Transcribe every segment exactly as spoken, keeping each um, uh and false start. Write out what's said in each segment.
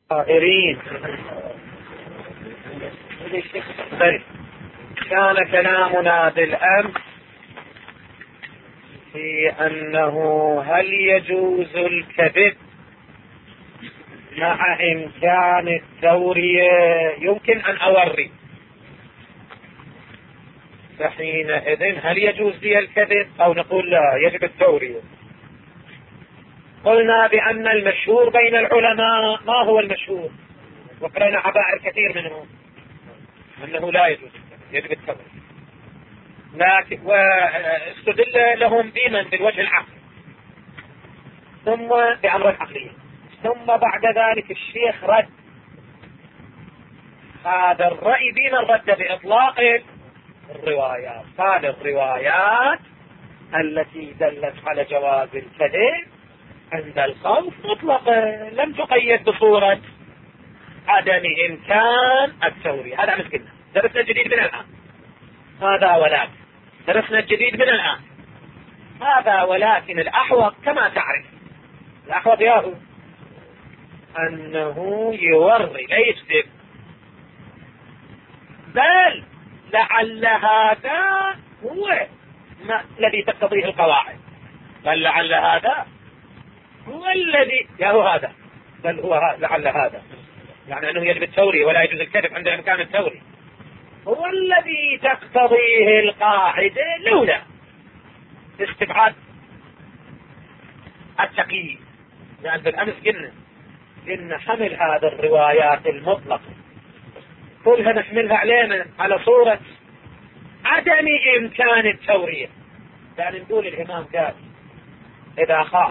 قائلين كان كلامنا بالأمس في أنه هل يجوز الكذب مع إمكان التورية. يمكن أن أوري فحينئذ هل يجوز لي الكذب أو نقول لا يجب التورية. قلنا بأن المشهور بين العلماء ما هو المشهور، وقرأنا عبائر كثير منهم أنه لا يجوز يجب التورية، لكن واستدل لهم بمن بالوجه العقلي ثم بأمر العقلية، ثم بعد ذلك الشيخ رد هذا الرأي بمن رد بإطلاق الروايات. قال الروايات التي دلت على جواز الكذب عند الخوف مطلقا لم تقيد بصورة عدم إمكان التورية. هذا مسكنا درسنا الجديد من الآن. هذا ولكن درسنا الجديد من الآن هذا ولكن الأحوط كما تعرف الأحوط ياهو أنه يوري لا يكذب، بل لعل هذا هو ما الذي تقتضيه القواعد، بل لعل هذا هو الذي ياهو هذا بل هو لعل هذا يعني أنه يجب التورية ولا يجوز الكذب عند إمكان التورية هو الذي تقتضيه القاعدة لولا استبعاد التقييد. لأن بالأمس قلنا إن حمل هذا الروايات المطلقة كلها نحملها علينا على صورة عدم إمكان التورية، يعني نقول الإمام قال إذا خاف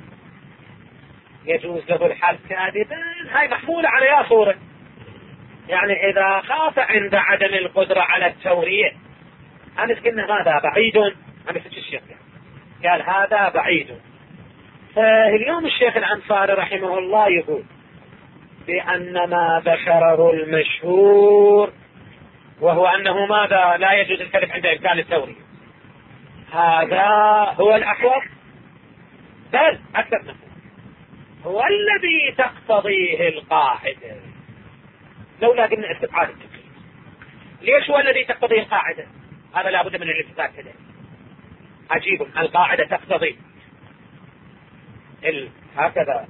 يجوز له الحلف كاذبا، هاي محمولة على يا صورة، يعني إذا خاف عند عدم القدرة على التورية. أمس قلنا هذا بعيد، أمس الشيخ قال هذا بعيد. فاليوم الشيخ الأنصاري رحمه الله يقول بأن ما ذكره المشهور وهو أنه ماذا لا يجوز الكذب عند إمكان التورية، هذا هو الأحوط، بل أكثر منه هو الذي تقتضيه القاعدة لولا قلنا استبعاد التقييد. ليش هو الذي تقتضيه القاعدة؟ هذا لابد من الالتفات كده. عجيب، القاعدة تقتضي ال... هكذا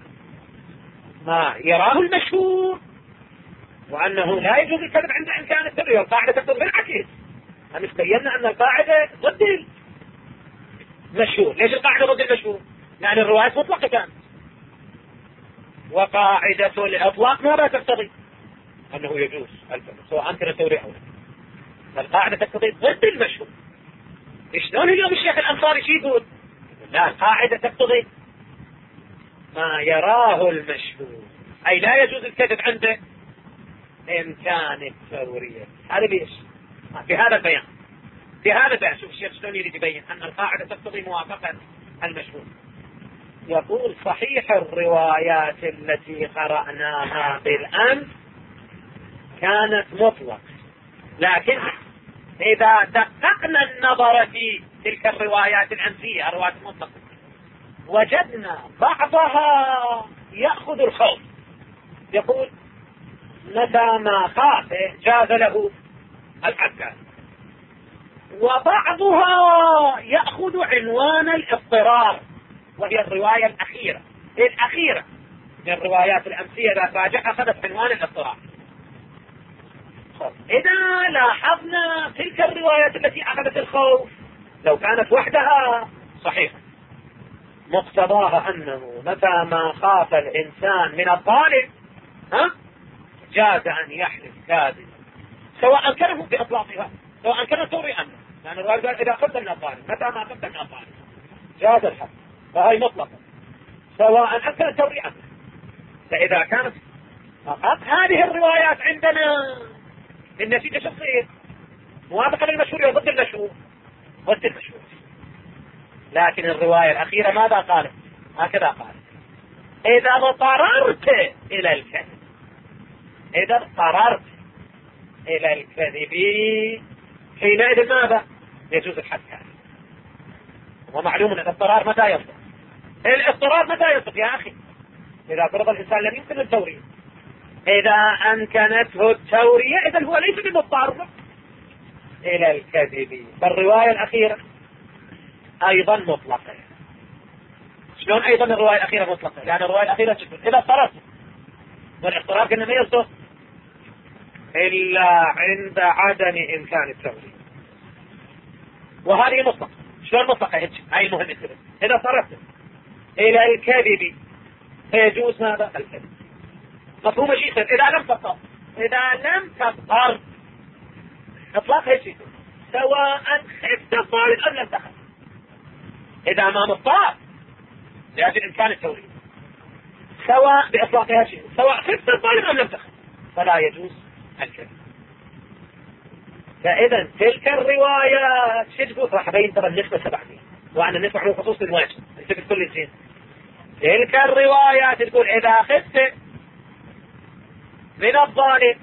ما يراه المشهور وأنه لا يجوز الكذب عند إمكان التورية، القاعدة تقتضي بالعكس. أنا بينا أن القاعدة ضد المشهور. ليش القاعدة ضد المشهور؟ لأن الروايات مطلقة كانت، وقاعدة الإطلاق ماذا تقتضي؟ أنه يجوز الكذب سواء كان التورية أو لا. القاعدة تقتضي ضد المشهور. شلون اليوم الشيخ الأنصاري شي يقول؟ لا، القاعدة تقتضي ما يراه المشهور، أي لا يجوز الكذب عنده إمكان التورية. هذا ليش؟ في هذا البيان في هذا البيان شوف الشيخ شلون يريد يبين أن القاعدة تقتضي موافقة المشهور. يقول صحيح الروايات التي قرأناها بالأمس كانت مطلقة، لكن إذا دققنا النظر في تلك الروايات الأمسية الروايات المطلقة وجدنا بعضها يأخذ الخوف، يقول متى ما خاف جاز له الحكام، وبعضها يأخذ عنوان الاضطرار وهي الرواية الأخيرة الأخيرة من الروايات الأمسية إذا راجعها أخذت عنوان الاضطرار. إذا لاحظنا تلك الروايات التي أخذت الخوف لو كانت وحدها صحيحة مقتضاها أنه متى ما خاف الإنسان من الظالم ها جاز أن يحلف كاذبا سواء كانه بإطلاقها سواء كان التورية أمه، لأن الرواية قال إذا خفت من الظالم متى ما خفت من الظالم جاز الحلف، فهي مطلقة سواء أكثر التورية أمه. فإذا كانت فقط هذه الروايات عندنا النتيجة شخصية موافقة للمشهور وضد المشهور ضد المشهور. لكن الرواية الأخيرة ماذا قالت؟ هكذا قالت إذا اضطررت إلى الكذب إذا اضطررت إلى الكذب حينئذ ماذا؟ يجوز الحد. ومعلوم أن الاضطرار متى يصدق؟ الاضطرار متى يصدق يا أخي؟ إذا فرض الإنسان لم يمكن التورية إذا أمكنته التورية إذا هو ليس بمضطر إلى الكذب. فالرواية الأخيرة أيضا مطلقة. شلون أيضا الرواية الأخيرة مطلقة؟ لأن الرواية الأخيرة تقول إذا اضطررت، والاضطرار كنا ما يصدر إلا عند عدم إمكان التورية، وهذه مطلقة. شلون مطلقة هيك؟ هاي المهم الكذب. إذا اضطررت إلى الكذب فيجوز ماذا؟ الكذب. مفهوم شيء إذا لم تضطر، إذا لم تضطر اطلاق هيك سواء خفت الطالب أم لم تخف. إذا ما مضطر لأجل إمكان التورية، سواء بإطلاقها شيء، سواء خفت الطالب أم لم تخف، فلا يجوز الكذب. فإذا تلك الروايات شو تقول؟ راح أبين ترى النسبة سبعين، وأنا النسبة على خصوص الواجب أنت بتقول لي زين. تلك الروايات تقول إذا خفت من الظالم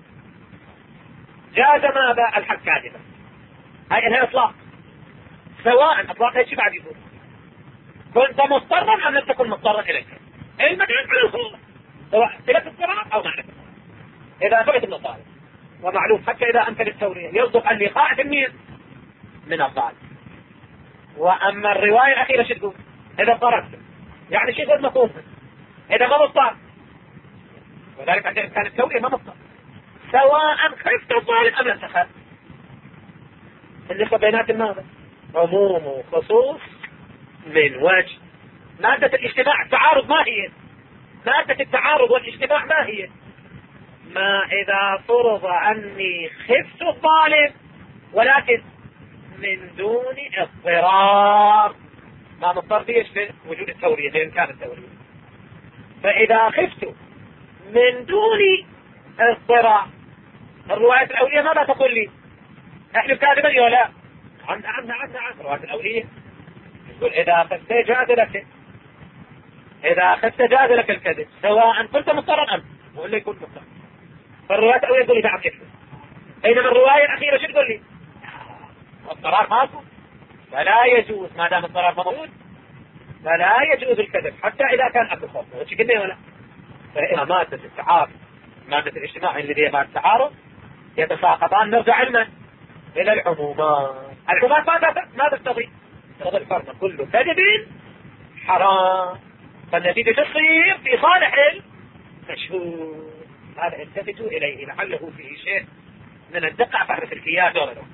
جاز ماذا؟ الحق كاذبا. هاي انها اطلاق، سواء اطلاق هيك بعد يقول كنت مضطرا ام لم تكن مضطرا اليك، المدعو على الخوف سواء لك الضرر او ما لك. اذا ثبت من الظالم ومعلوم حتى اذا امكن التوريه يصدق ان خائف مين؟ من الظالم. واما الروايه الاخيره شو تقول؟ اذا اضطررت، يعني شيء غير مفهوم. اذا ما مضطر، وذلك عند امكان التوريه ما مضطر، سواء خفت الظالم ام لم تخف. النسبة بينات ماذا؟ عموم وخصوص من وجه. مادة الاجتماع التعارض ما هي؟ مادة التعارض والاجتماع ما هي؟ ما إذا فرض أني خفت الظالم ولكن من دون اضطرار، ما مضطر فيش لوجود التورية لإمكان التورية. فإذا خفت من دون اضطرار، الرواية الأولية ماذا تقول لي؟ احلف كاذبا يا لا؟ نعم نعم نعم نعم. الرواية الأولية يقول إذا أخذت جاز لك، إذا أخذت جاز لك الكذب سواء كنت مضطرا أم ولا يكون مضطر. فالرواية الأولية تقول لي نعم يكذب. بينما الرواية الأخيرة شو تقول لي؟ الضرار ماكو، فلا يجوز ما دام الضرار موجود، فلا يجوز الكذب حتى إذا كان أكو خوف. وش كده ولا؟ فإذا مادة التعارض مادة الاجتماع الذي هي مادة التعارض يتساقطان. نرجع لنا إلى العمومات. العمومات ماذا ما تقتضي؟ تقتضي الفرق كل كذب حرام، فالنتيجة تصير في صالح المشهور. هذا التفتوا إليه لعله فيه شيء من الدقة فحرة الكياد وغيره.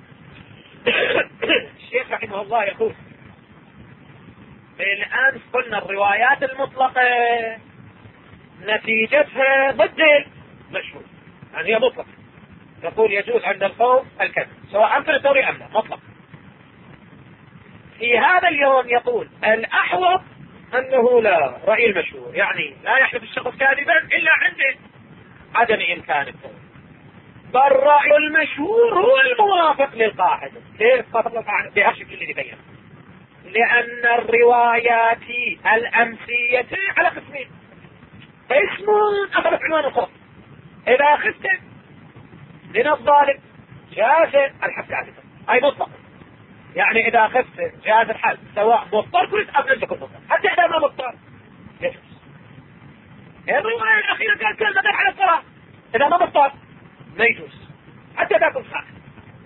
الشيخ رحمه الله يقول بالأمس قلنا الروايات المطلقة نتيجتها ضد المشهور، يعني هي مطلقة. يقول يجوز عند الخوف الكذب سواء أمكن التورية أم لا، مطلق. في هذا اليوم يقول الأحوط أنه لا، رأي المشهور، يعني لا يحلف الشخص كاذبا إلا عند عدم إمكان التورية. بل رأي المشهور هو الموافق للقاعدة. كيف موافق للقاعدة؟ بهالشكل اللي بينه. لأن الروايات الأمسية على قسمين. اسم أخذت عنوان الخوف، إذا خفت من الظالم جاز الحبس عادة، أي مطلق. يعني إذا خفت جاز الحبس سواء مضطر كنت أم لم تكن مضطر، حتى إذا ما مضطر يجوز. الرواية الأخيرة كانت كلمة على الصلاة، إذا ما مضطر ما يجوز حتى إذا كنت خائف.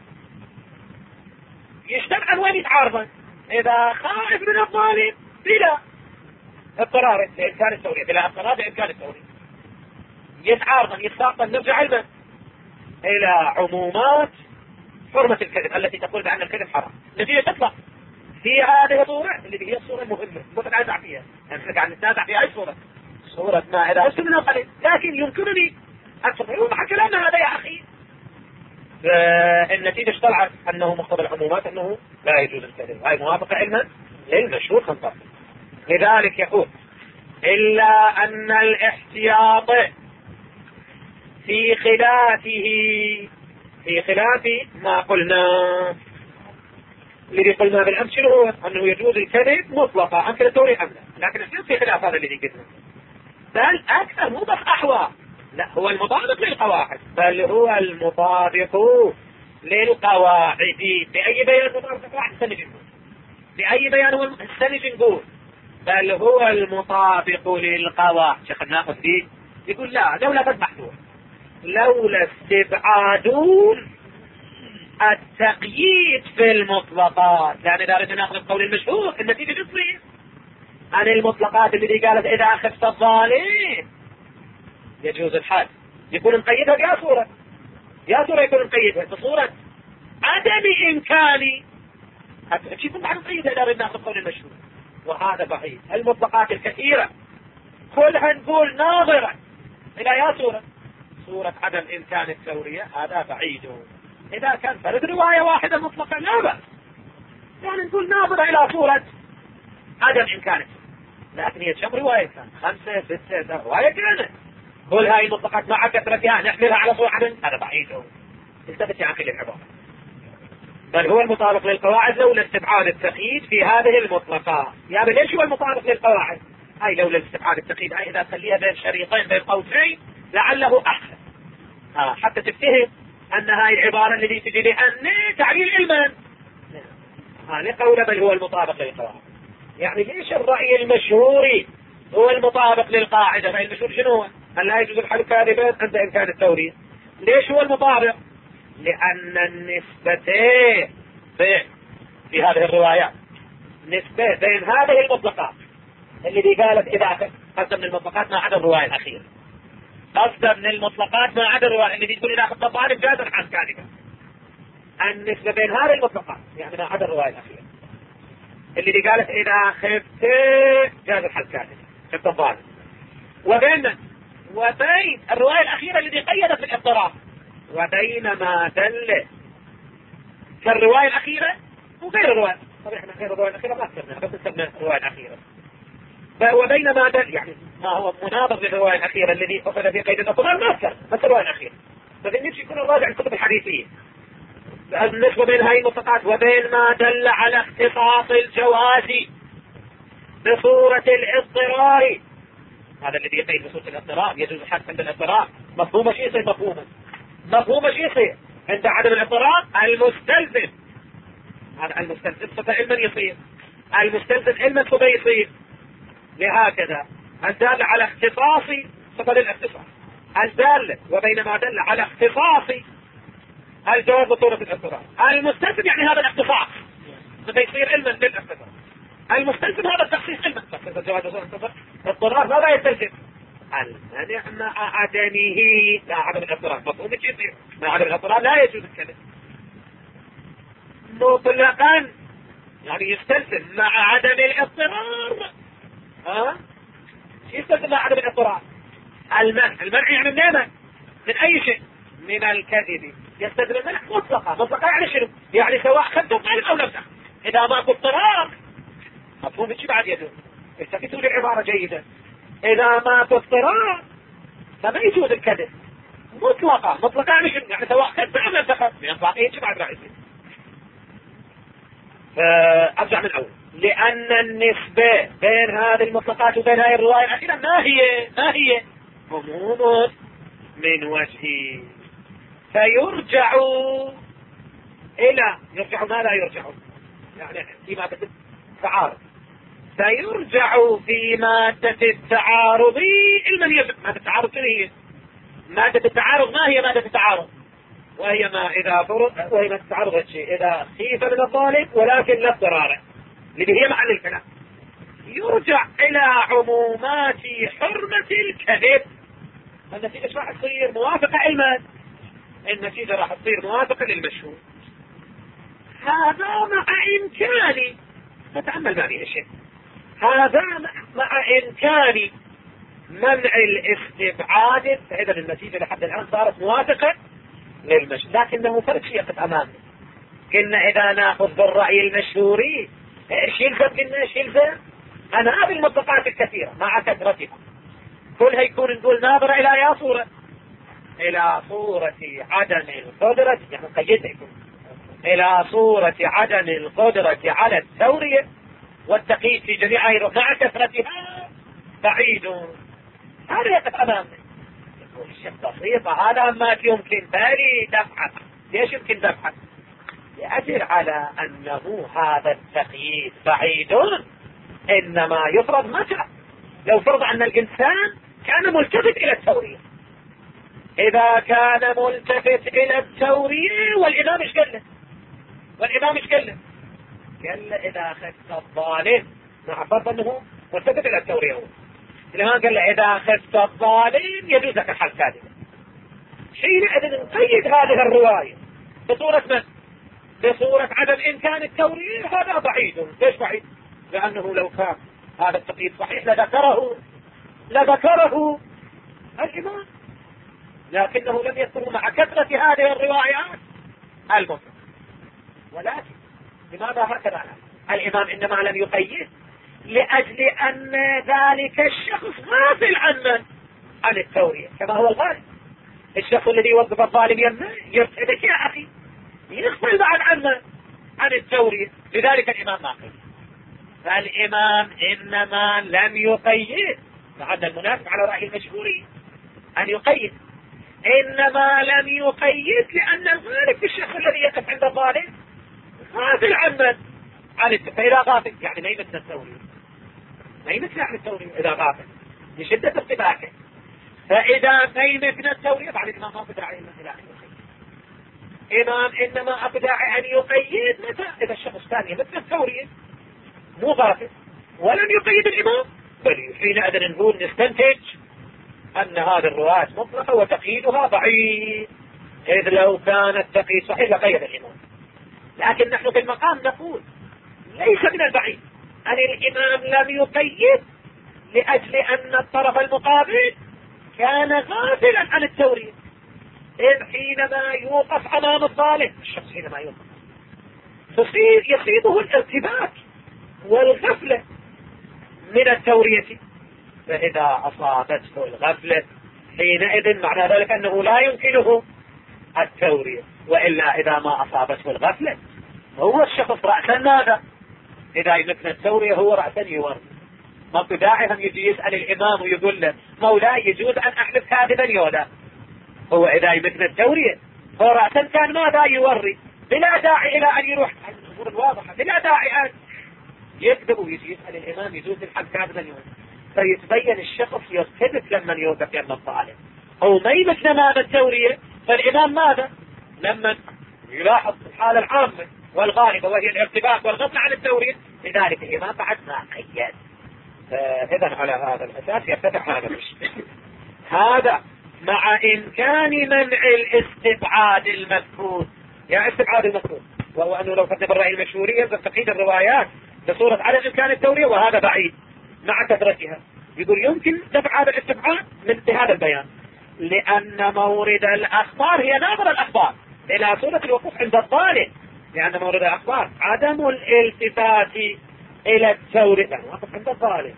يجتمع وين يتعارضا؟ إذا خائف من الظالم بلا اضطرار لإمكان التورية، بلا اضطرار لإمكان التورية، يتعارضا يتساقطا. نرجع لنا إلى عمومات حرمة الكذب التي تقول بأن الكذب حرام. نتيجة تطلق في هذه الصورة اللي هي الصورة المهمة متنازع فيها، نحن قاعد نتنازع في أي صورة؟ صورة ما إذا أسلم من القليل، لكن يمكنني أكثر وحكى لنا هذا يا أخي. فالنتيجة طلعت أنه مقتضى العمومات أنه لا يجوز الكذب، هاي موافقة علما للمشهور خمسة. لذلك يقول إلا أن الاحتياط في خلافه، في خلاف ما قلنا الذي قلنا بالأمس شنو هو؟ أنه يجوز الكذب مطلقا أمكن التورية أم لا، لكن الشيء في خلاف هذا الذي قلنا. بل أكثر مو بس أحوى، لا هو المطابق للقواعد، بل هو المطابق للقواعد. بأي بيان مطابق القواعد السنج نقول، بأي بيان هو السنج نقول بل هو المطابق للقواعد. شيخ ناخذ فيه يقول لا، لولا بد محذور، لولا استبعاد التقييد في المطلقات. يعني إذا أردنا نأخذ القول المشهور النتيجة تصير عن المطلقات اللي قالت إذا خفت الظالم يجوز الحد، يكون نقيدها بيا صورة، يا صورة يكون نقيدها بصورة عدم إمكاني، يكون بعد نقيدها إذا أردنا نأخذ القول المشهور. وهذا بعيد. المطلقات الكثيرة كلها نقول ناظرة إلى يا صورة، صورة عدم إمكان التورية، هذا بعيد. إذا كان فرد رواية واحدة مطلقة لا بأس، يعني نقول ناظرة إلى صورة عدم إمكانه. لكن هي كم رواية كان؟ خمسة ستة رواية كانت، كل هاي المطلقات مع كثرتها نحملها على صورة عدم، هذا بعيد. التفت يا أخي للعبارة، بل هو المطابق للقواعد لولا استبعاد التقييد في هذه المطلقات. يعني ليش هو المطابق للقواعد؟ أي لولا استبعاد التقييد، أي إذا خليها بين شريطين بين قوسين لعله أحسن، آه حتى تفتهم أن هاي العبارة التي تجي لأن تعليل علما آه لقول بل هو المطابق للقواعد. يعني ليش الرأي المشهور هو المطابق للقاعدة؟ الرأي المشهور شنو هو؟ هل لا يجوز الحل كاذبا عند إمكان التورية؟ ليش هو المطابق؟ لأن النسبتين في, في هذه الروايات نسبة بين هذه المطلقات اللي قالت إذا قصد من المطلقات ما عدا الرواية الأخيرة، قصد من المطلقات ما عدا الرواية اللي تقول إذا خفت الظالم جاز الحد كاذبا، النسبة بين هذه المطلقات يعني ما عدا الرواية الأخيرة اللي قالت إذا خفت جاز الحد كاذبا خفت الظالم، وبين وبين الرواية الأخيرة اللي قيدت بالاضطراب، وبين ما دل كالرواية الأخيرة وغير الرواية. طبعا احنا غير الرواية الأخيرة ما كتبنا، بس كتبنا الرواية الأخيرة. وبين ما دل يعني ما هو مناظر للرواية الأخيرة الذي أخذ في قيد الاضطراب ما كتب، بس الرواية الأخيرة. فبالنسبة يكون الراجع الكتب الحديثية النسبة بين هاي المطلقات وبين ما دل على اختصاص الجواز بصورة الاضطرار. هذا الذي يقيد بصورة الاضطرار يجوز الحد عند الاضطرار. مفهوم شيء يصير مفهوما، مفهوم شيء يصير عند عدم الاضطرار المستلزم. هذا المستلزم صفة علما يصير، المستلزم علما صفة يصير. لهكذا الدال على اختصاص صفة للاختصاص، الدال وبين ما دل على اختصاص الجواز بصورة الاضطرار. المستلزم يعني هذا الاختصاص صفة يصير علما للاختصاص، المستلزم هذا التخصيص علما. تخصيص الجواز بصورة الاضطرار اضطرار ماذا يستلزم؟ المنع مع عدمه لا عدم الاضطرار. مفهوم يصير مع عدم الاضطرار لا يجوز الكلام مطلقا، يعني يستلزم مع عدم الاضطرار. ها يستلزم مع عدم الاضطرار المنع. المنع يعني من منع من اي شيء، من الكذب. يستلزم المنع مطلقا. مطلقا يعني شنو؟ يعني سواء خدت الطالب او لم تخدم، اذا ماكو اضطرار مفهوم شيء بعد يجوز. التفتوا لي العبارة جيدة، إذا ما تضطرار فما يجوز الكذب مطلقا. مطلقا يعني شنو؟ يعني سواء خدت أو لم تخدم، يعني باقي شيء بعد راح يصير. فأرجع من أول، لأن النسبة بين هذه المطلقات وبين هذه الرواية الأخيرة ما هي ما هي عموم من وجه، فيرجع إلى يرجع ما لا يرجع يعني في مادة التعارض، فيرجع في مادة التعارض علما يجب. مادة التعارض شنو هي؟ مادة التعارض ما هي مادة التعارض؟ وهي ما إذا فرض، وهي مادة التعارض الشيء إذا خيف من الظالم ولكن لا اضطرار، اللي هي محل الكلام. يرجع إلى عمومات حرمة الكذب. النتيجة ايش راح تصير؟ موافقة علما. النتيجة راح تصير موافقة للمشهور. هذا مع إمكاني نتأمل ما فيه شيء، هذا مع إمكان منع الاستبعاد، فإذا النتيجة لحد الآن صارت موافقة للمشهور. لكنه فرق شيء يقف أمامنا. قلنا إذا نأخذ بالرأي المشهوري إيش يلزم؟ قلنا إيش يلزم؟ أن هذه المطلقات الكثيرة مع كثرتها كلها يكون نقول ناظرة إلى يا صورة إلى صورة عدم القدرة، يعني قيدها يكون إلى صورة عدم القدرة على التورية والتقييد في جميع غيره مع كثرتها بعيد. هذا يقف أمامنا. يقول الشيخ بسيطة هذا ما يمكن بالي دفعة. ليش يمكن دفعة؟ يأجر على أنه هذا التقييد بعيد إنما يفرض متى؟ لو فرض أن الإنسان كان ملتفت إلى التورية. إذا كان ملتفت إلى التورية والإمام إيش قال له؟ والإمام إيش قال له؟ قال له إذا خفت الظالم، مع فرض أنه ملتفت إلى التورية هو. الإمام قال له إذا خفت الظالم يجوز لك الحل كاذبا. حينئذ نقيد هذه الرواية بصورة من؟ بصورة عدم إمكان التورية. هذا بعيد. ليش بعيد؟ لأنه لو كان هذا التقييد صحيح لذكره لذكره الإمام، لكنه لم يذكره مع كثرة هذه الروايات المطلقة. ولكن لماذا هكذا الإمام إنما لم يقيد؟ لأجل أن ذلك الشخص غافل عن من؟ عن التورية، كما هو الغالب. الشخص الذي يوظف الظالم يمنع يرتدك يا أخي يغفل بعد عنه عن التورية. لذلك الإمام ما قيد. فالإمام إنما لم يقيد، بعد المناسب على رأي المشهوري أن يقيد، إنما لم يقيد لأن الغالب في الشخص الذي يقف عند الظالم غافل عن من؟ عن التورية. فإذا غافل يعني ما يمثل التورية، ما يمثل عن التورية إذا غافل لشدة ارتباكه. فإذا ما يمثل التورية بعد الإمام ما بداعي إلا أن يقيد. إمام إنما أبداعي أن يقيد متى؟ إذا الشخص ثاني مثل التورية مو غافل ولم يقيد الإمام، بل حينئذ نقول نستنتج أن هذه الرواية مطلقة وتقييدها بعيد، إذ لو كان التقييد صحيح لقيد الإمام. لكن نحن في المقام نقول ليس من البعيد أن الإمام لم يقيد لأجل أن الطرف المقابل كان غافلا عن التورية. إذ حينما يوقف أمام الظالم الشخص حينما يوقف تصير يصيبه الارتباك والغفلة من التورية، فإذا أصابته الغفلة حينئذ معنى ذلك أنه لا يمكنه التورية. وإلا إذا ما أصابته الغفلة هو الشخص رأسا ماذا؟ إذا يمكن التورية هو رأسا يورد. ما بداعي هم يجي يسأل الإمام ويقول له مولاي يجوز أن أحلف كاذبا يولا؟ هو إذا يمكن التورية هو رأسا كان ماذا يوري، بلا داعي إلى أن يروح الأمور الواضحة، بلا داعي أن يكذب ويجي يسأل الإمام يجوز الحلف كاذبا يولا. فيتبين الشخص يرتبك لما يوقف يم الظالم. هو ما يمكن أمام التورية، فالإمام ماذا؟ لما يلاحظ الحالة العامة والغالبة وهي الارتباك والغفلة عن التورية، لذلك الإمام بعد ما قيد. فإذا على هذا الأساس يفتح هذا الشيء. هذا مع إمكان منع الاستبعاد المذكور. يا استبعاد المذكور وهو أنه لو فتنا بالرأي المشهوري ينزل تقييد الروايات بصورة عدم إمكان التورية، وهذا بعيد مع كثرتها. يقول يمكن دفع هذا الاستبعاد من هذا البيان، لأن مورد الأخبار هي ناظر الأخبار إلى صورة الوقوف عند الظالم، لأن مورد الأخبار عدم الالتفات إلى التورية، يعني وقف عند الظالم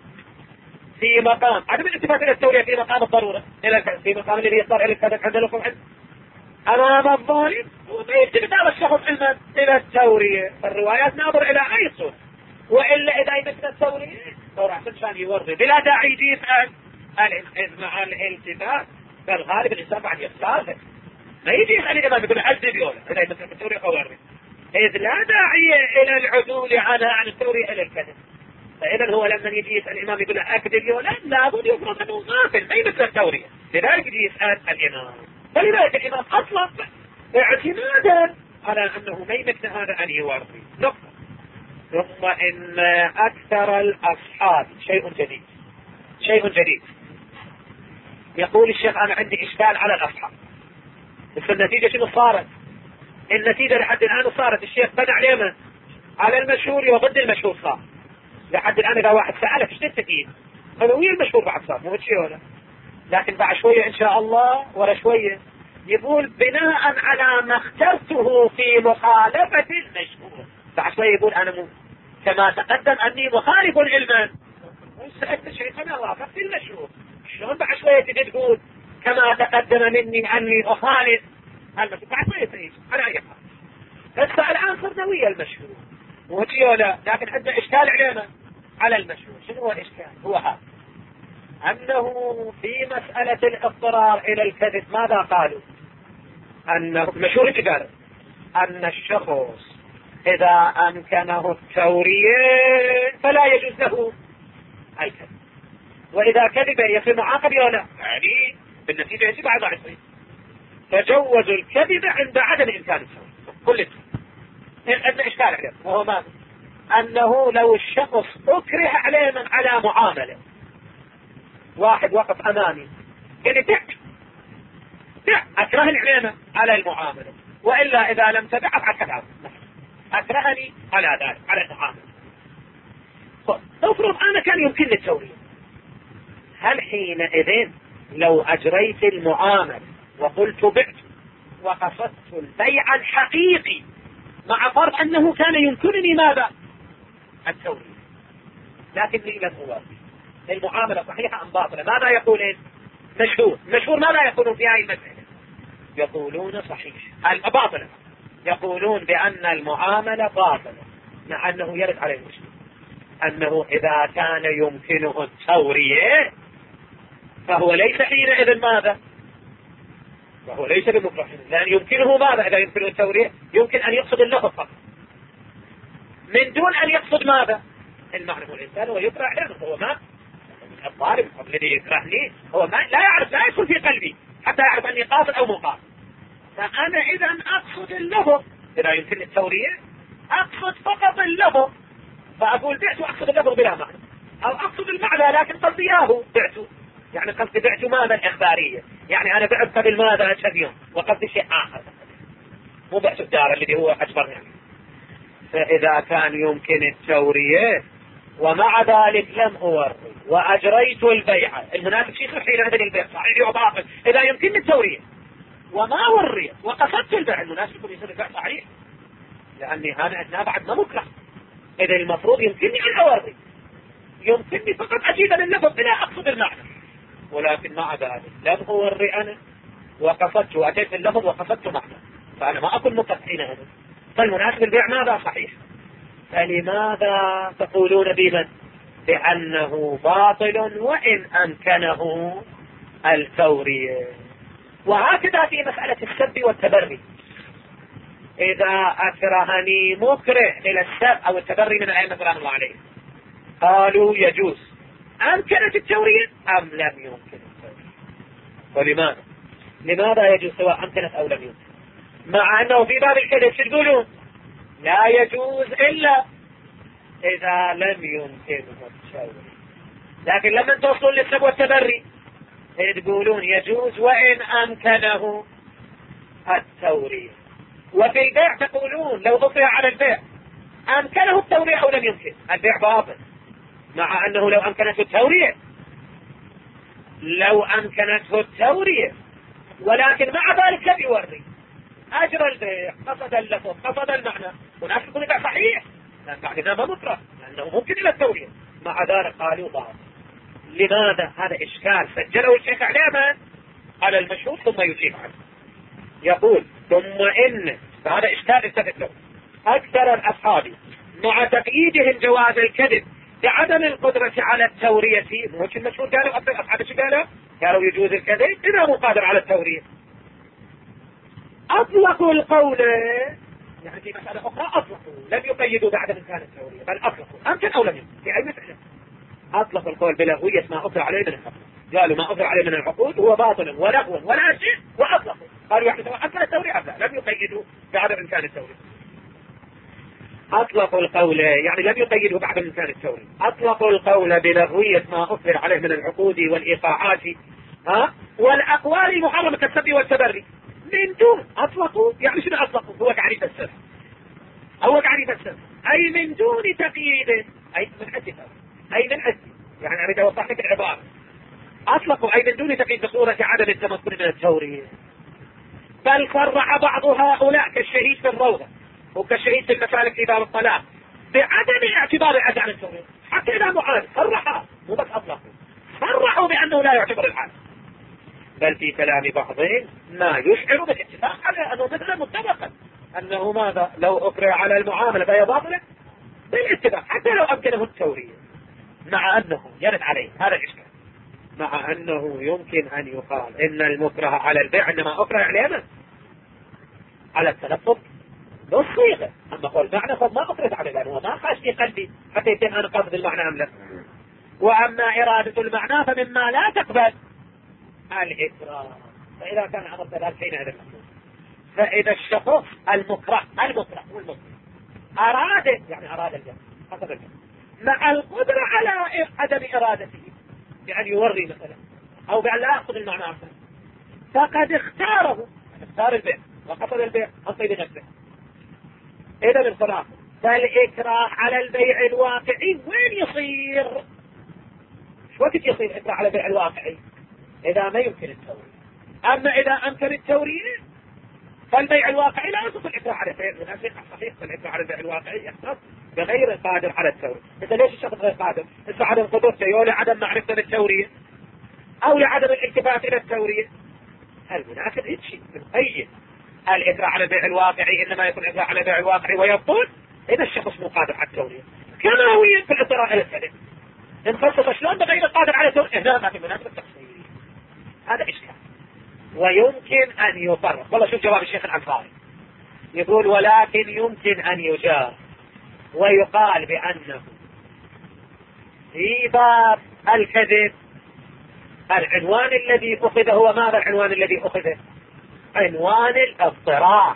في مقام عدم الالتفات إلى التورية في مقام الضرورة، إلى في مقام الذي يصدر إلى الكذب عند الوقوف عند أمام الظالم، وما يلتفت هذا الشخص إلى التورية. الروايات ناظر إلى أي صورة، وإلا إذا يمكن التورية صورة عشان شان يورد بلا داعي يسأل الإذ مع الالتفات. فالغالب الإنسان بعد يصادق ما يجي يسأل الإمام يقول عزب يولا إذا يمكن التورية قوارد، إذ لا داعي إلى العدول عنها عن التورية إلى الكذب. فإذا هو لما يجي يسأل الإمام يقول أكذب يولا لابد يفرض أنه غافل ما يمكن التورية، لذلك يجي يسأل الإمام. فلذلك الإمام أطلق اعتمادا على أنه ما يمكن هذا أن يورد نقطة. ثم إن أكثر الأصحاب شيء جديد شيء جديد يقول الشيخ أنا عندي إشكال على الأصحاب، بس النتيجة شنو صارت؟ النتيجة لحد الآن صارت الشيخ بنى علينا على المشهور وضد المشهور صار. لحد الآن إذا واحد سألك ايش تستفيد هذا ويا المشهور بعد صار مو شيء ولا، لكن بعد شوية إن شاء الله ولا شوية يقول بناء على ما اخترته في مخالفة المشهور، بعد شوية يقول أنا مو كما تقدم أني مخالف علما سألت شيخنا وافقت المشهور، شلون بعد شوية تجي تقول كما تقدم مني أني أخالف المشهور؟ بعد شوية تجي على أي حال. بس الآن صرنا ويا المشهور وهجي ولا، لكن عندنا إشكال علينا على المشهور. شنو هو الإشكال؟ هو هذا أنه في مسألة الاضطرار إلى الكذب ماذا قالوا؟ أنه مشهور قال أن الشخص إذا أمكنه التورية فلا يجوز له الكذب، وإذا كذب يصير معاقب ولا لا؟ يعني بالنتيجة يجب على يصير. فجوزوا الكذب عند عدم إمكان التورية. كل عندنا إشكال عليه، وهو ماذا؟ أنه لو الشخص أكره عليه من على معاملة، واحد وقف أمامي قال لي بيع بيع، أكرهني علينا على المعاملة، وإلا إذا لم تبع أفعل كذا، أكرهني على ذلك على المعاملة. افرض أنا كان يمكنني التورية، هل حينئذ لو أجريت المعاملة وقلت بعت وقصدت البيع الحقيقي مع فرض أنه كان يمكنني ماذا؟ التورية، لكني لم أوافق، المعاملة صحيحة أم باطلة؟ ماذا يقولون؟ مشهور مشهور ماذا يقولون في هذه المسألة؟ يقولون صحيح باطلة، يقولون بأن المعاملة باطلة، مع أنه يرد على المشكلة أنه إذا كان يمكنه التورية فهو ليس حينئذ ماذا؟ فهو ليس بمكره، لأن يمكنه ماذا؟ إذا يمكنه التورية يمكن أن يقصد اللفظ فقط من دون أن يقصد ماذا؟ المعنى. الإنسان ويكره عليه، هو ما الظالم الذي يكرهني هو ما لا يعرف، لا يكون في قلبي حتى يعرف أني قاصد أو مقاصد. فأنا إذا أقصد اللفظ، إذا يمكن التورية أقصد فقط اللفظ، فأقول بعت وأقصد اللفظ بلا معنى، أو أقصد المعنى لكن قصدي إياه بعت، يعني قصدي بعت ماذا؟ الإخبارية، يعني أنا بعت قبل ماذا؟ شبيون، وقصدي شيء آخر، مو بعت الدار الذي هو أجبرني يعني. فإذا كان يمكن التورية ومع ذلك لم أوري وأجريت البيع، المناسب شيء حين هذا البيع صحيح وباطل. إذا يمكن التورية وما وريت وقصدت البيع، المناسب يكون يصير البيع صحيح، لأني هذا أثناء بعد ما مكره. إذا المفروض يمكنني أن أوري، يمكنني فقط أجيب لللفظ لا أقصد المعنى، ولكن مع ذلك لم أوري أنا وقصدت وأتيت اللفظ وقصدت معنى، فأنا ما أكون مكره حينئذ. فالمناسب البيع ماذا؟ صحيح. فلماذا تقولون بمن؟ بأنه باطل وإن أمكنه التورية. وهكذا في مسألة السب والتبري، إذا أكرهني مكره إلى السب أو التبري من الأئمة رحمه الله عليه، قالوا يجوز، أمكنت التورية أم لم يمكن التورية؟ ولماذا؟ لماذا يجوز سواء أمكنت أو لم يمكن؟ مع أنه في باب الكذب شو تقولون؟ لا يجوز إلا إذا لم يمكنه التورية، لكن لما توصلون للسب والتبري تقولون يجوز وإن أمكنه التورية. وفي البيع تقولون لو أطلع على البيع أمكنه التورية أو لم يمكن، البيع باطل، مع أنه لو أمكنته التورية لو أمكنته التورية ولكن مع ذلك لم يوري، أجر البيع، قصد اللفظ، قصد المعنى، وناس يكون البيع صحيح، لأن بعد ما مكره لأنه ممكن إلى التورية، مع ذلك قالوا باطل. لماذا؟ هذا إشكال سجله الشيخ علامة على المشهور ثم يجيب عنه. يقول ثم إن هذا إشكال التفت له أكثر الأصحاب مع تقييدهم جواز الكذب بعدم القدرة على التورية، مش المشهور قالوا أكثر أصحاب شو قالوا؟ قالوا يجوز الكذب إذا مو قادر على التورية. أطلقوا القول، يعني في مسألة أخرى أطلقوا، لم يقيدوا بعدم إمكان التورية، بل أطلقوا أمكن أو لم يمكن في أي مسألة. أطلقوا القول بلغوية ما أطلق عليه من العقود، قالوا ما أطلق عليه من العقود هو باطل ولغو ولا شيء، وأطلقوا قالوا يعني سواء أمكن التورية أم لا، لم يقيدوا بعدم إمكان التورية. أطلقوا القول يعني لم يقيدوا بعدم إمكان التورية، أطلقوا القول بلغوية ما أطلق عليه من العقود والإيقاعات ها والأقوال المحرمة كالسب والتبري من دون، أطلقوا يعني شنو أطلقوا؟ هو تعريف السب، هو تعريف السب أي من دون تقييد، أي من حد أي من حد، يعني أريد أوضح لك العبارة. أطلقوا أي من دون تقييد بصورة عدم التمكن من التورية، بل صرح بعض هؤلاء كالشهيد في الروضة وكالشهيد في المسالك في باب الطلاق بعدم اعتبار العد عن التورية، حتى إذا معارض صرحوا، مو بس أطلقوا، صرحوا بأنه لا يعتبر العد، بل في كلام بعضهم ما يشعر بالاتفاق على أنه مثلا متفقا أنه ماذا؟ لو أقرأ على المعاملة فهي باطلة بالاتفاق حتى لو أمكنه التورية، مع أنه يرد عليه هذا الإشكال، مع أنه يمكن أن يقال إن المكره على البيع إنما أكره عليه على التلفظ بالصيغة، أما قول معنى فما أكره على البيع، هو ما خاش في قلبي حتى يتم أنا قصد المعنى أم لا. وأما إرادة المعنى فمما لا تقبل الإكراه. فإذا كان أمر ثلاث حينئذ فإذا الشخص المكره المكره والمكره أراد يعني أراد الجنة حسب الجنة مع القدرة على عدم إرادته بأن يوري مثلا أو بأن لا يأخذ المعنى عنه فقد اختاره اختار البيع وقصد البيع عن طيب نفسه. إذا بالخلاف فالإكراه على البيع الواقعي وين يصير؟ شو وقت يصير إكراه على البيع الواقعي؟ إذا ما يمكن التورية. أما إذا أمكن التورية فالبيع الواقعي لا يصف الإكراه على البيع الواقعي. صحيح الإكراه على البيع الواقعي يختص بغير القادر على التورية. مثل ليش الشخص غير قادر؟ إذا عدم قدرته أو لعدم معرفة بالتورية أو لعدم الالتفات إلى التورية. المناسب هيك شيء مقيد. الإكراه على البيع الواقعي إنما يكون الإكراه على البيع الواقعي ويبطل إذا الشخص مو قادر على التورية. كما هو في الاضطرار إلى السلم نخصص شلون بغير القادر على التورية. لا ما في مناسبة التفصيل. هذا إشكال. ويمكن أن يفرق. والله شوف جواب الشيخ العنصاري يقول ولكن يمكن أن يجار ويقال بأنه في باب الكذب العنوان الذي أخذ هو ماذا؟ العنوان الذي أخذ عنوان الاضطرار.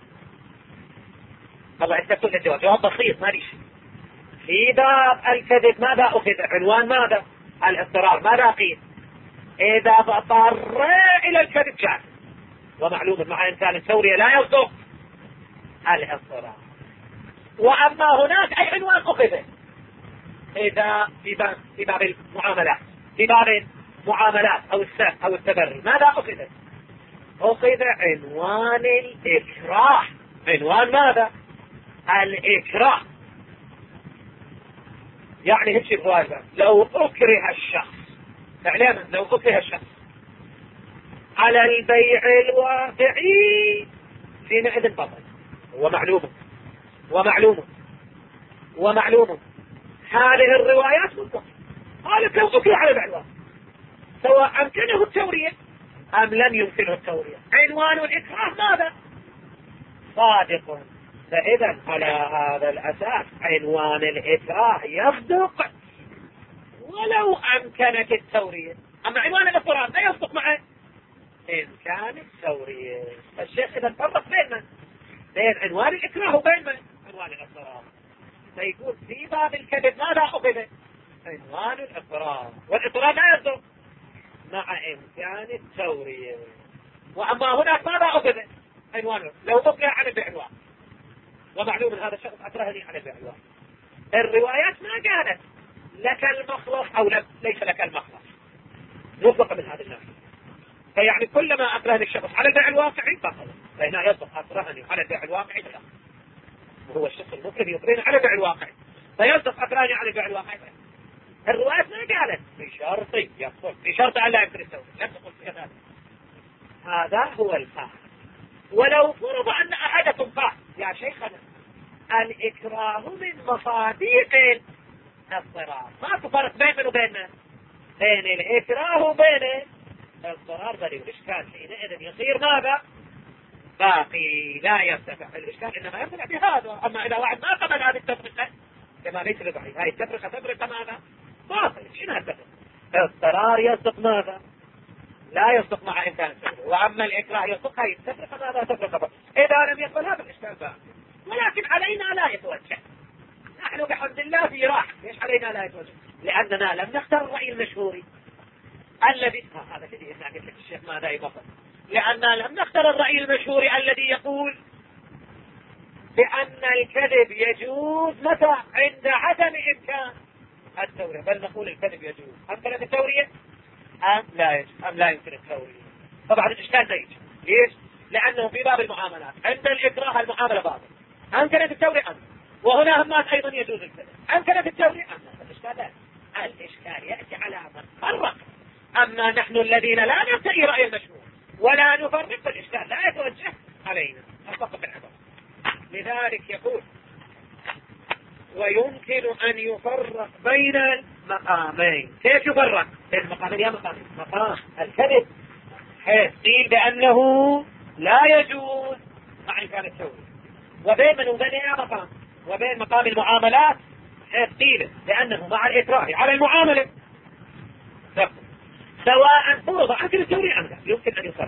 والله أنت كل الجواب جواب بسيط ما ليش. في باب الكذب ماذا أخذ؟ عنوان ماذا؟ الاضطرار. ماذا قيل؟ إذا اضطر إلى الكذب جاء ومعلوم مع إنسان التورية لا يصدق الاضطرار. وأما هناك أي عنوان أخذ إذا في باب في باب المعاملات في باب معاملات أو السلف أو التبري ماذا أخذ؟ أخذ عنوان الإكراه. عنوان ماذا؟ الإكراه. يعني هيك الغالبة لو أكره الشخص فعليا لو أكره الشخص على البيع الواقعي حينئذ بطل. ومعلومه ومعلومه ومعلومه هذه الروايات مطلقة. قالت لو أكره على البيع الواقعي سواء أمكنه التورية أم لم يمكنه التورية عنوان الإكراه ماذا؟ صادق. فإذا على هذا الأساس عنوان الإكراه يصدق ولو أمكنت التورية. أما عنوان الاضطرار لا يصدق معه إن كان التورية. الشيخ إذا فرق بين بين عنوان الإكراه وبين عنوان الاضطرار فيقول في باب الكذب ماذا أخذ؟ عنوان الاضطرار. والاضطرار لا يصدق مع إمكان التورية. وأما هناك ماذا أخذ؟ عنوانه لو أكره على البيع الواقعي. ومعلوم أن هذا الشخص أكرهني على البيع الواقعي. الروايات ما قالت لك المخلص أو ليس لك المخلص مطلقة من هذا الناحية. فيعني كلما أكرهني الشخص على البيع الواقعي فقط فهنا يصدق أكرهني على البيع الواقعي فقط. وهو الشخص المكره يكرهني على البيع الواقعي فيصدق أكرهني على البيع الواقعي. الروايات ما قالت بشرط يقول بشرط أن لا يمكن التورية. لم تقل في هذا. هذا هو الفهم. ولو فرض أن أحدكم قال يا شيخنا الإكراه من مصادق الاضطرار ما تفرق بين وبين بين الإكراه وبين الاضطرار بل الإشكال حينئذ يصير ماذا؟ باقي لا يرتفع الإشكال إنما يرتفع بهذا. أما إذا واحد ما قبل هذه التفرقة كما ليس بضعيف هذه التفرقة تفرقة ماذا؟ باطل. شنو هالتفرقة؟ الاضطرار يصدق ماذا؟ لا يصدق مع إمكان التورية. وأما الإكراه يصدق هذه التفرقة ماذا؟ تفرقة. إذا لم يقبل هذا الإشكال باقي. ولكن علينا لا يتوجه. نحن بحمد الله في راحة. ليش علينا لا يتوجه؟ لأننا لم نختار الرأي المشهوري الذي هذا كذي إذا قلت لك الشيخ ماذا يبطل. لأننا لم نختار الرأي المشهوري الذي يقول بأن الكذب يجوز متى؟ عند عدم إمكان التورية. بل نقول الكذب يجوز أمكنت التورية أم لا يجوز أم لا يمكن التورية. طبعا الإشكال لا يجوز. ليش؟ لأنه في باب المعاملات عند الإكراه المعاملة باطل أمكنت التورية أم. وهنا همات أيضا يجوز الكذب أمكنت التورية أم. الإشكال لا. الإشكال يأتي على من فرق. أما نحن الذين لا نبتغي رأي المشهور ولا نفرق بالإشكال لا يتوجه علينا فقط بالعبارة. لذلك يقول ويمكن أن يفرق بين المقامين. كيف يفرق بين المقامين؟ يا مقام مقام الكذب حيث قيل بأنه لا يجوز مع إمكان التورية وبين من وبين يا مقام وبين مقام المعاملات قيل لأنه مع الإكراه على المعاملة سواء فرض عقل التورية أم لا يمكن أن يصرف.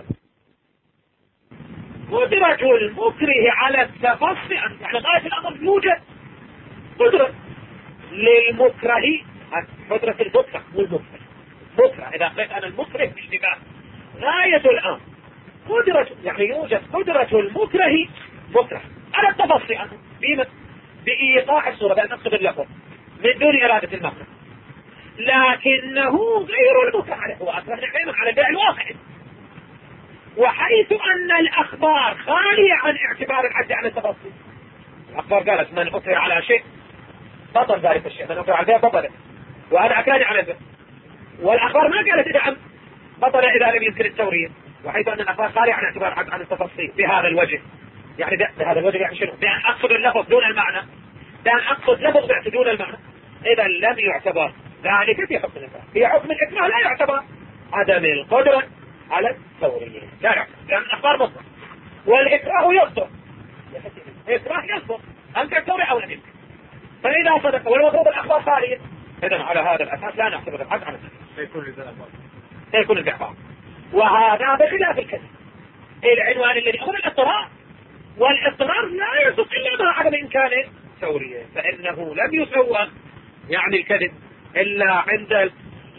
قدرة المكره على التفصي يعني غاية الأمر يوجد قدرة للمكره، قدرة المكره والمكره مكره إذا قلت أنا المكره باشتباه غاية الأمر قدرة يعني يوجد قدرة المكره مكره على التفصي عنه بإيقاع الصورة بأن أقصد اللفظ من دون إرادة المكره، لكنه غير المكره عليه هو أكره نعيما على البيع الواقعي. وحيث أن الأخبار خالية عن اعتبار العد عن التفصيل، الأخبار قالت من أكره على شيء بطل ذلك الشيء، من أكره على البيع بطل وأنا أكره على البيع، والأخبار ما قالت إذا بطل إذا لم يمكن التورية. وحيث أن الأخبار خالية عن اعتبار العد عن التفصيل بهذا الوجه، يعني بهذا الوجه يعني شنو؟ بأن أقصد اللفظ دون المعنى، بأن أقصد لفظ بعت دون المعنى، إذا لم يعتبر ذلك في حكم الإكراه. في حكم الإكراه لا يعتبر عدم القدرة على التورية، لا يعتبر لأن الأخبار مطلق، والإكراه يصدر الإكراه يصدر أنت التورية أو لم يمكن. فإذا صدق والمفروض الأخبار خالية، إذا على هذا الأساس لا نعتبر العد عن التورية، سيكون الإعفاء سيكون الإعفاء. وهذا بخلاف الكذب العنوان الذي هو الاضطرار، والاضطرار لا يصدق إلا مع عدم إمكان التورية، فإنه لم يسوى يعني الكذب إلا عند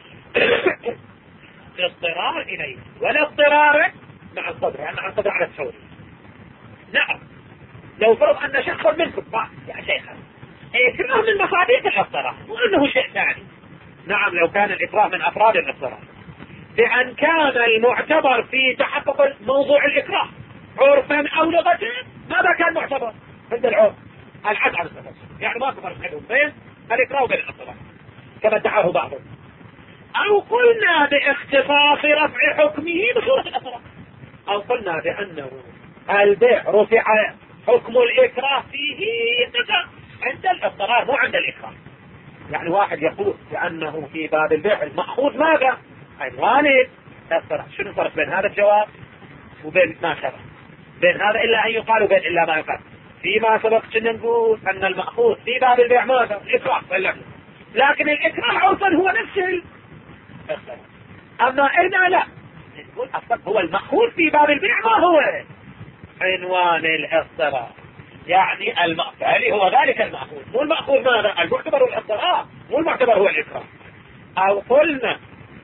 الاضطرار إليه، ولا اضطرار مع القدر يعني مع القدر على التورية. نعم لو فرض أن شخصا منكم قال يا شيخ إكراه من مصادق الاضطرار وأنه شيء ثاني، نعم لو كان الإكراه من أفراد الاضطرار بأن كان المعتبر في تحقق موضوع الإكراه عرفا أو لغة، ماذا كان معتبر عند العرف؟ الحد عن التفصيل، يعني ما فرق بين الإكراه وبين الاضطرار كما ادعاه بعضهم. أو قلنا باختصاص رفع حكمه بصورة الاضطرار، أو قلنا بأنه البيع رفع حكم الإكراه فيه عند الاضطرار مو عند الإكراه. يعني واحد يقول بأنه في باب البيع المأخوذ ماذا؟ عنوان الاضطرار. شنو الفرق بين هذا الجواب وبين ما سبق؟ بين هذا إلا أن يقال وبين إلا ما يقال. فيما سبق كنا نقول أن المأخوذ في باب البيع ماذا؟ الإكراه، لكن الإكراه عرفا هو نفسه الاضطرار. أما إذا لا نقول أصلا هو المأخوذ في باب البيع ما هو عنوان الاضطرار، يعني المأخوذ هو ذلك المأخوذ، مو المأخوذ ماذا؟ المعتبر الاضطرار مو المعتبر هو الإكراه. أو قلنا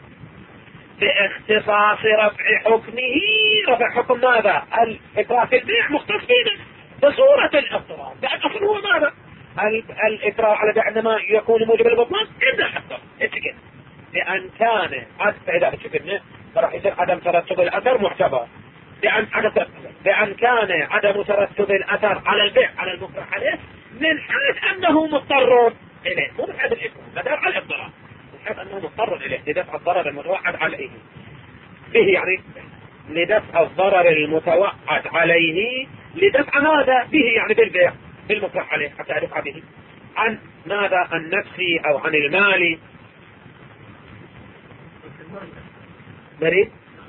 باختصاص رفع حكمه، رفع حكم ماذا؟ الإكراه في البيع مختص بصورة الاضطرار، لأن أصلا هو ماذا؟ الإكراه على بيع عندما يكون موجب البطلان إلا الاضطرار اتكن لأن كان إذا اتكن فراح يصير عدم ترتب الأثر معتبر، لأن بأن كان عدم ترتب الأثر على البيع على المكره عليه من حيث أنه مضطر إليه، مو من حيث الإكراه مدار على الاضطرار، من حيث أنه مضطر إليه لدفع الضرر المتوعد عليه به، يعني لدفع الضرر المتوعد عليه لدفع ماذا به يعني بالبيع بالمكره عليه حتى يدفع به عن ماذا؟ النفسي أو عن المالي. بريد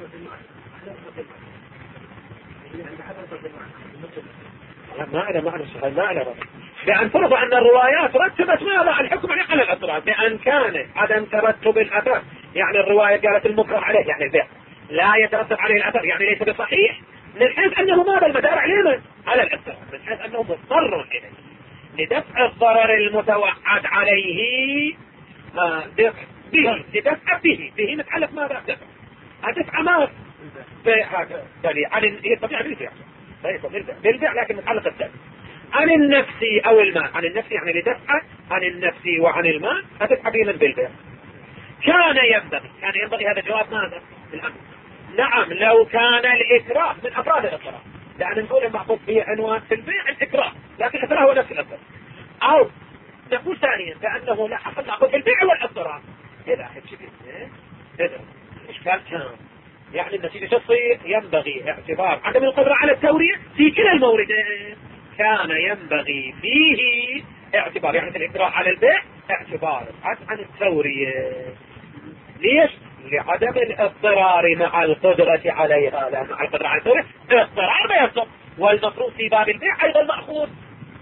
ما إلى معنى السؤال ما إلى رأي بأن فرض أن الروايات رتبت ماذا؟ الحكم على الأطراف، بأن كان عدم ترتب الأثر يعني الرواية قالت المكره عليه يعني البيع لا يترتب عليه الأثر يعني ليس بصحيح، من حيث أنه ماذا المدار عليه على الأطراف، من حيث أنه مضطر إليه لدفع الضرر المتوعد عليه به لدفع به به متعلق ماذا؟ دفع دفع ماذا؟ هذا دليل عن هي الطبيعة بالبيع بالبيع لكن متعلق الدفع عن النفسي أو المال. عن النفسي يعني لدفع عن النفسي وعن المال هتدفع به من بالبيع. كان ينبغي كان ينبغي هذا جواب ماذا؟ الأمر. نعم لو كان الإكراه من أفراد الإكراه، لأن نقول المعقود فيه عنوان في البيع الإكراه لكن الإكراه هو نفس الأثر، أو نقول ثانيا كأنه لا حصل معقود في البيع والإضطرار. إذا بشكل إذا إشكال كان يعني النتيجة تصير ينبغي اعتبار عدم القدرة على التورية في كلا الموردين، كان ينبغي فيه اعتبار يعني في الإكراه على البيع اعتبار عن التورية. ليش؟ لعدم الاضطرار مع القدرة عليها، لأن مع القدرة على التورية اضطرار ما يصدق، والمفروض في باب البيع أيضا مأخوذ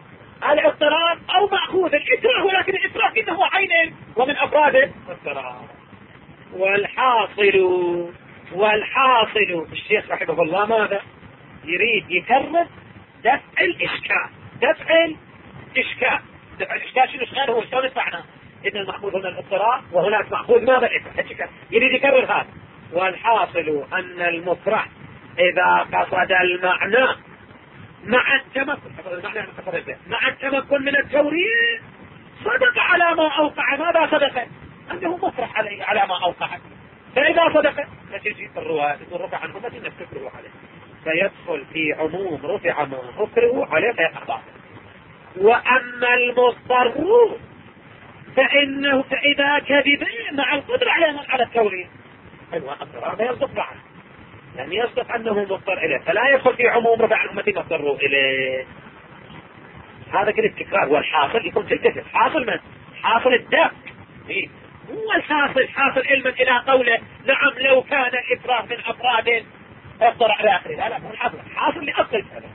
الاضطرار او مأخوذ الإكراه، ولكن الإكراه انه عين ومن افراد الاضطرار. والحاصل والحاصل الشيخ رحمه الله ماذا يريد؟ يكرر دفع الإشكال. دفع الإشكال دفع الإشكال شنو الإشكال؟ هو شلون دفعنا إن المأخوذ هنا الاضطرار وهناك مأخوذ ماذا الإكراه. يريد يكرر هذا. والحاصل أن المكره إذا قصد المعنى مع التمكن مع التمكن من التورية صدق على ما أوقع. ماذا صدق؟ أنه مكره عليه على ما أوقع. فإذا صدق فتجي الرواية تقول رفع عنه ما تنك تكره عليه، فيدخل في عموم رفع ما أكره عليه فيقع. وأما المضطر فإنه فإذا كذب مع القدرة على على التورية هذا يصدق بعد، يعني يصدق أنه مضطر إليه، فلا يدخل في عموم رفع الأمة مضطروا إليه. هذا كده التكرار. والحاصل يكون في الكذب. حاصل من؟ حاصل الدفع. إيه؟ هو الحاصل حاصل علما إلى قوله نعم لو كان الإكراه من أفراد اضطر على آخره. لا لا مو الحاصل، حاصل لأصل الكلام.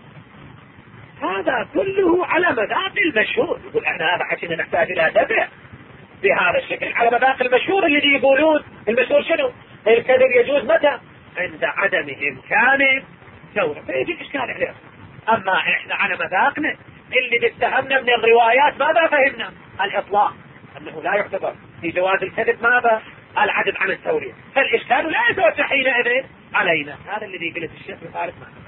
هذا كله على مذاق المشهور. يقول احنا هذا حكينا نحتاج إلى دفع بهذا الشكل على مذاق المشهور الذي يقولون المشهور شنو؟ الكذب يجوز متى؟ عند عدم إمكان ثورة، فيجي الإشكال عليه. أما إحنا على مذاقنا اللي بتفهمنا من الروايات ماذا فهمنا؟ الإطلاق أنه لا يعتبر في جواز الكذب ماذا؟ العدم عن التورية، فالإشكال لا يتوجه حينئذ علينا. هذا الذي قلت الشيخ يخالف معنا.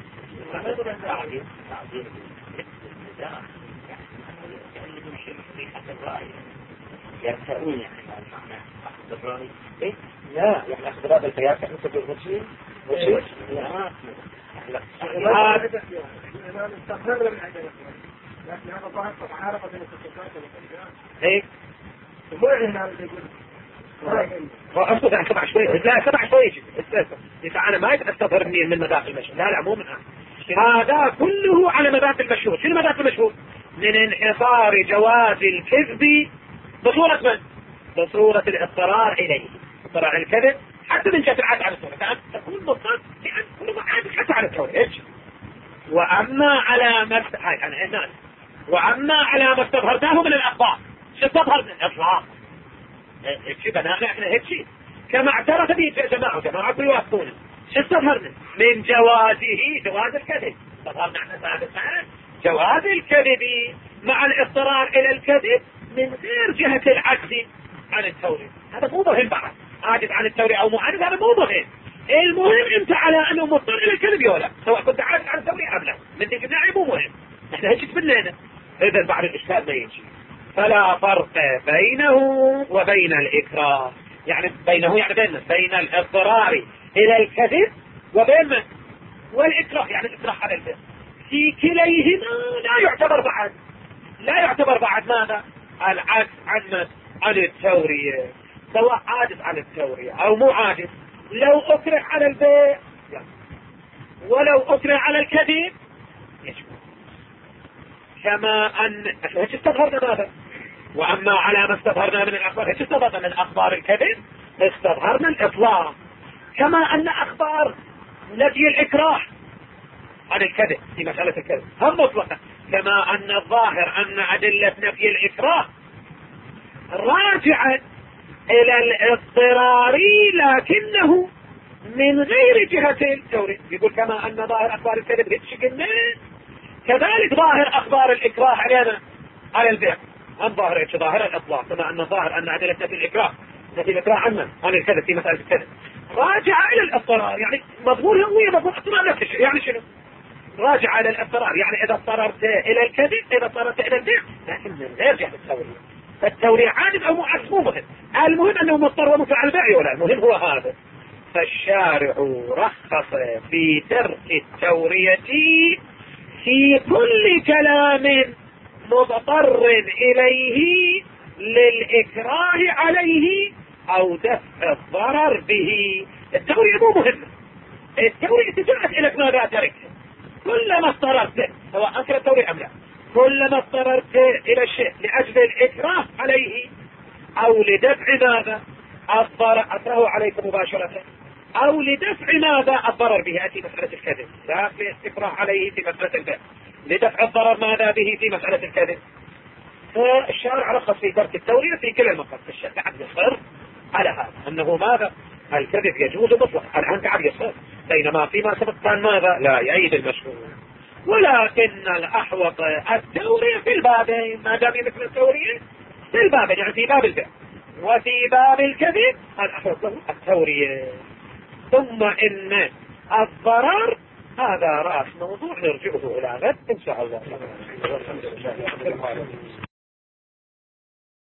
يرتؤون يعني معنى أخذ الرأي. إيه؟ لا يعني أخذ هذا القياس يعني تقول وشيء وشيء لا لا هذا الإمام استخدم من عدم لكن هذا ظاهر عارفة من التصرفات والأشياء. إيه؟ مو إحنا اللي يقول أصدق عن سبع شوي. لا سبع شوي إذا أنا ما أستظهر مني من مذاق المشهور. لا لا مو منها. هذا كله على مذاق المشهور. شنو مذاق المشهور؟ من انحصار جواز الكذب بصورة من؟ بصورة الاضطرار إليه. اضطرار الكذب حتى من جهة العادة على التورية، فأنت تكون مضطر لأن كل ما عادة حتى على التورية. وأما على ما أنا هنا وأما على ما استظهرناه من الأخبار. شو استظهر من الإطلاق؟ هيك بنانا احنا هيك كما اعترف به جماعة جماعة يوافقون. شو استظهرنا؟ من جوازه جواز الكذب. استظهرنا احنا سابقا جواز الكذب مع الاضطرار إلى الكذب من غير جهة العجز عن التورية. هذا مو مهم بعد. عاجز عن التورية أو معاند هذا مو مهم. المهم انت على انه مضطر الى الكذب ولا سواء كنت عاجز عن التورية ام لا. من تجي ناعي مو مهم. احنا هيك تبنينا. اذا بعد الاشكال ما يجي. فلا فرق بينه وبين الإكراه. يعني بينه يعني بين بين الاضطرار إلى الكذب وبين من؟ والإكراه يعني الإكراه على الكذب. في كليهما لا يعتبر بعد لا يعتبر بعد ماذا؟ العجز عن عن التورية، سواء عاجز عن التورية أو مو عاجز. لو أكره على البيع ولو أكره على الكذب يشمل. كما أن ايش استظهرنا ماذا؟ وأما على ما استظهرنا من الأخبار ايش استظهرنا من أخبار الكذب؟ استظهرنا الإطلاق. كما أن أخبار نفي الإكراه عن الكذب في مسألة الكذب هم مطلقة. كما أن الظاهر أن أدلة نفي الإكراه راجعة إلى الاضطرار لكنه من غير جهة التورية. يقول كما أن ظاهر أخبار الكذب هتشكلنا كذلك ظاهر أخبار الإكراه علينا على البيع هم ظاهر ايش؟ ظاهر الإطلاق. كما أن ظاهر أن أدلة نفي الإكراه نفي الإكراه عنا عن الكذب في مسألة الكذب راجع إلى الاضطرار. يعني مضمون هو مضمون اضطرار نفس الشيء. يعني شنو؟ راجع إلى الاضطرار. يعني إذا اضطررت إلى الكذب إذا اضطررت إلى البيع لكن من غير جهة التورية. فالتورية عادل أو معجز مو مهم. المهم أنه مضطر ومضطر على البيع ولا المهم هو هذا. فالشارع رخص في ترك التورية في كل كلام مضطر إليه للإكراه عليه أو دفع الضرر به. التورية مو مهمة. التورية تجعل إليك ماذا ترك. كلما اضطررت سواء أنكر التورية أم لا كلما اضطررت إلى الشيء لأجل الإكراه عليه أو لدفع ماذا الضرر أكره عليك مباشرة أو لدفع ماذا الضرر به. أتي مسألة الكذب لا في إكراه عليه في مسألة البيع لدفع الضرر ماذا به في مسألة الكذب. فالشارع رخص في ترك التورية في كل المقاصد. الشارع قد يصر على هذا أنه ماذا الكذب يجوز مطلقا، الآن قاعد يصر، بينما فيما سبق كان ماذا لا يعيد المشهور. ولكن الأحوط التورية في البابين، ما دام مثل التورية في البابين، يعني في باب البيع وفي باب الكذب الأحوط له التورية. ثم إن الضرر هذا رأس موضوع نرجعه إلى غد إن شاء الله.